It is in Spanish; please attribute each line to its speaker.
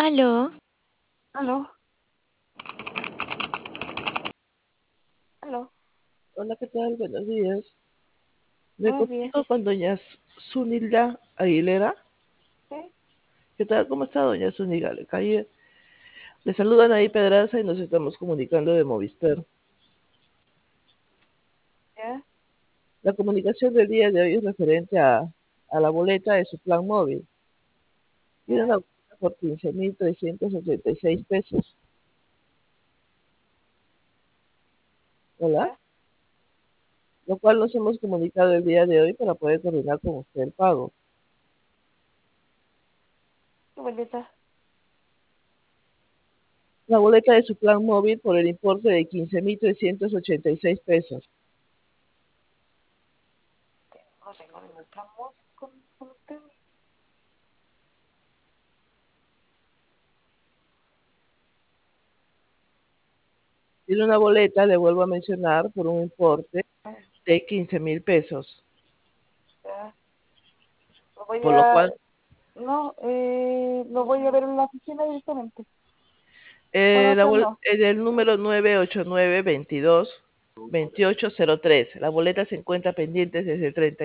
Speaker 1: Aló,
Speaker 2: Aló, aló,
Speaker 3: Hola, ¿qué tal? Buenos días. Me
Speaker 2: buenos días.
Speaker 3: comunico con doña Zunilda Aguilera.
Speaker 2: ¿Sí?
Speaker 3: ¿Qué tal? ¿Cómo está doña Zunilda? Le saludan ahí Pedraza y nos estamos comunicando de Movistar.
Speaker 2: ¿Ya?
Speaker 3: La comunicación del día de hoy es referente a la boleta de su plan móvil. Tiene una
Speaker 2: ¿Ya?
Speaker 3: boleta por 15.386 pesos. ¿Hola?
Speaker 2: ¿Ya?
Speaker 3: Lo cual nos hemos comunicado el día de hoy para poder coordinar con usted el pago.
Speaker 2: ¿Qué boleta?
Speaker 3: La boleta de su plan móvil por el importe de 15.386 pesos.
Speaker 2: No tengo ningún plan móvil con usted.
Speaker 3: Tiene una boleta, le vuelvo a mencionar, por un importe
Speaker 2: Ah,
Speaker 3: de 15.000 pesos,
Speaker 2: ya. Lo voy
Speaker 3: por lo
Speaker 2: a...
Speaker 3: cual
Speaker 2: No, lo voy a ver en la oficina directamente. Para hacerlo.
Speaker 3: el número 989-22-2803, la boleta se encuentra pendiente desde el 30